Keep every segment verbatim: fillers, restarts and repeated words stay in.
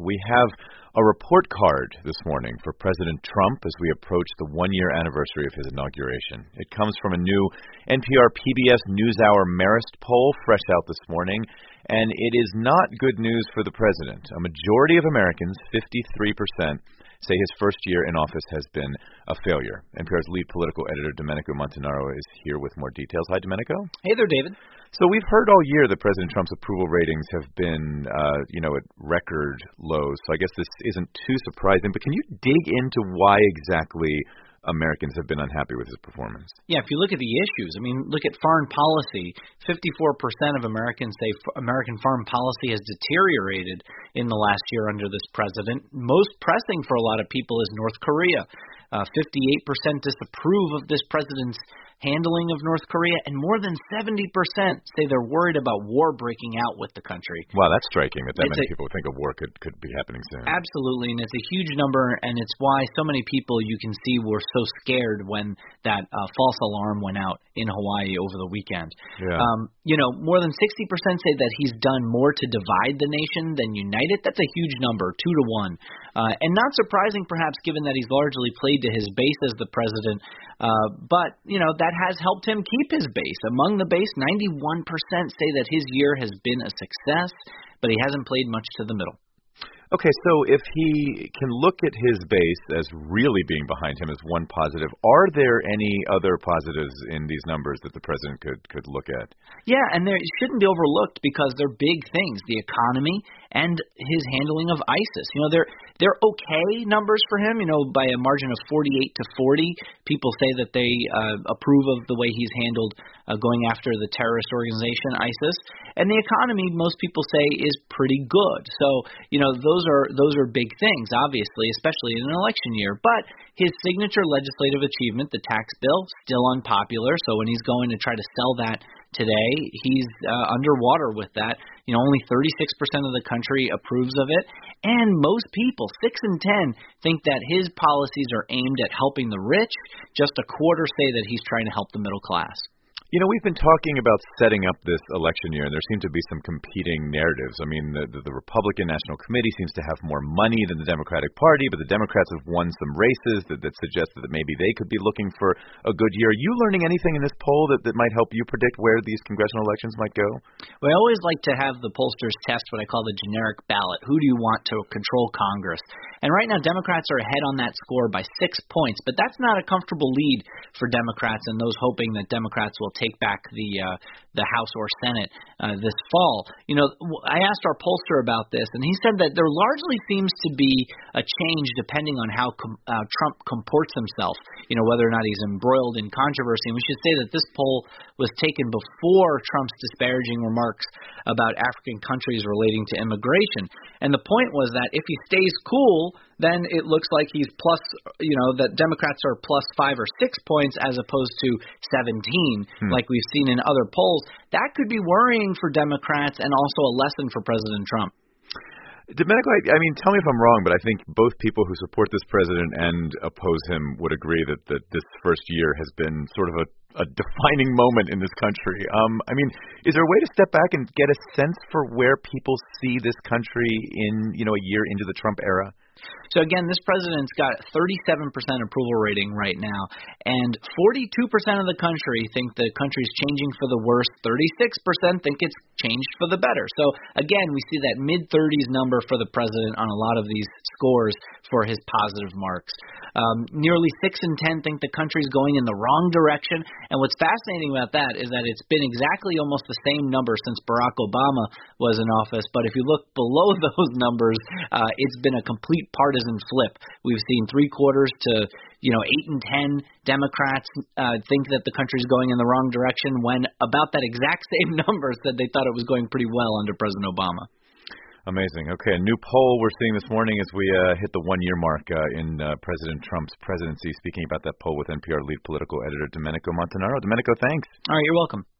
we have a report card this morning for President Trump as we approach the one-year anniversary of his inauguration. It comes from a new N P R P B S NewsHour Marist poll, fresh out this morning, and it is not good news for the president. A majority of Americans, fifty-three percent, say his first year in office has been a failure. N P R's lead political editor, Domenico Montanaro, is here with more details. Hi, Domenico. Hey there, David. So we've heard all year that President Trump's approval ratings have been, uh, you know, at record lows. So I guess this isn't too surprising. But can you dig into why exactly Americans have been unhappy with his performance? Yeah, if you look at the issues, I mean, look at foreign policy. fifty-four percent of Americans say f- American foreign policy has deteriorated in the last year under this president. Most pressing for a lot of people is North Korea. Uh, fifty-eight percent disapprove of this president's handling of North Korea, and more than seventy percent say they're worried about war breaking out with the country. Wow, that's striking that that it's many a, people think a war could, could be happening soon. Absolutely, and it's a huge number, and it's why so many people you can see were so scared when that uh, false alarm went out in Hawaii over the weekend. Yeah. Um, you know, more than sixty percent say that he's done more to divide the nation than unite it. That's a huge number, two to one. Uh, and not surprising, perhaps, given that he's largely played to his base as the president. Uh, but, you know, that has helped him keep his base. Among the base, ninety-one percent say that his year has been a success, but he hasn't played much to the middle. Okay, so if he can look at his base as really being behind him as one positive, are there any other positives in these numbers that the president could, could look at? Yeah, and they shouldn't be overlooked because they're big things, the economy and his handling of ISIS. You know, they're they're okay numbers for him, you know, by a margin of forty-eight to forty. People say that they uh, approve of the way he's handled uh, going after the terrorist organization ISIS. And the economy, most people say, is pretty good. So, you know, those are those are big things, obviously, especially in an election year. But his signature legislative achievement, the tax bill, still unpopular. So when he's going to try to sell that today, he's uh, underwater with that. You know, only thirty-six percent of the country approves of it. And most people, six in ten, think that his policies are aimed at helping the rich. Just a quarter say that he's trying to help the middle class. You know, we've been talking about setting up this election year, and there seem to be some competing narratives. I mean, the, the, the Republican National Committee seems to have more money than the Democratic Party, but the Democrats have won some races that, that suggest that maybe they could be looking for a good year. Are you learning anything in this poll that, that might help you predict where these congressional elections might go? Well, I always like to have the pollsters test what I call the generic ballot. Who do you want to control Congress? And right now, Democrats are ahead on that score by six points, but that's not a comfortable lead for Democrats and those hoping that Democrats will take back the uh, the House or Senate uh, this fall. You know, I asked our pollster about this, and he said that there largely seems to be a change depending on how com- uh, Trump comports himself, you know, whether or not he's embroiled in controversy. And we should say that this poll was taken before Trump's disparaging remarks about African countries relating to immigration. And the point was that if he stays cool, then it looks like he's plus, you know, that Democrats are plus five or six points as opposed to seventeen, hmm. like we've seen in other polls. That could be worrying for Democrats and also a lesson for President Trump. Domenico, I, I mean, tell me if I'm wrong, but I think both people who support this president and oppose him would agree that, that this first year has been sort of a, a defining moment in this country. Um, I mean, is there a way to step back and get a sense for where people see this country in, you know, a year into the Trump era? So again, this president's got thirty-seven percent approval rating right now, and forty-two percent of the country think the country's changing for the worse. thirty-six percent think it's changed for the better. So again, we see that mid-thirties number for the president on a lot of these scores for his positive marks. Um, nearly six in ten think the country's going in the wrong direction, and what's fascinating about that is that it's been exactly almost the same number since Barack Obama was in office, but if you look below those numbers, uh, it's been a complete partisan flip. We've seen three quarters to, you know, eight and ten Democrats uh, think that the country's going in the wrong direction when about that exact same number said they thought it was going pretty well under President Obama. Amazing. Okay, a new poll we're seeing this morning as we uh, hit the one-year mark uh, in uh, President Trump's presidency. Speaking about that poll with N P R lead political editor Domenico Montanaro. Domenico, thanks. All right, you're welcome.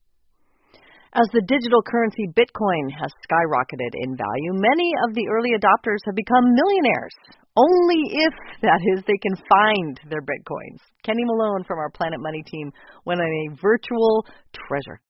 As the digital currency Bitcoin has skyrocketed in value, many of the early adopters have become millionaires. Only if, that is, they can find their Bitcoins. Kenny Malone from our Planet Money team went on a virtual treasure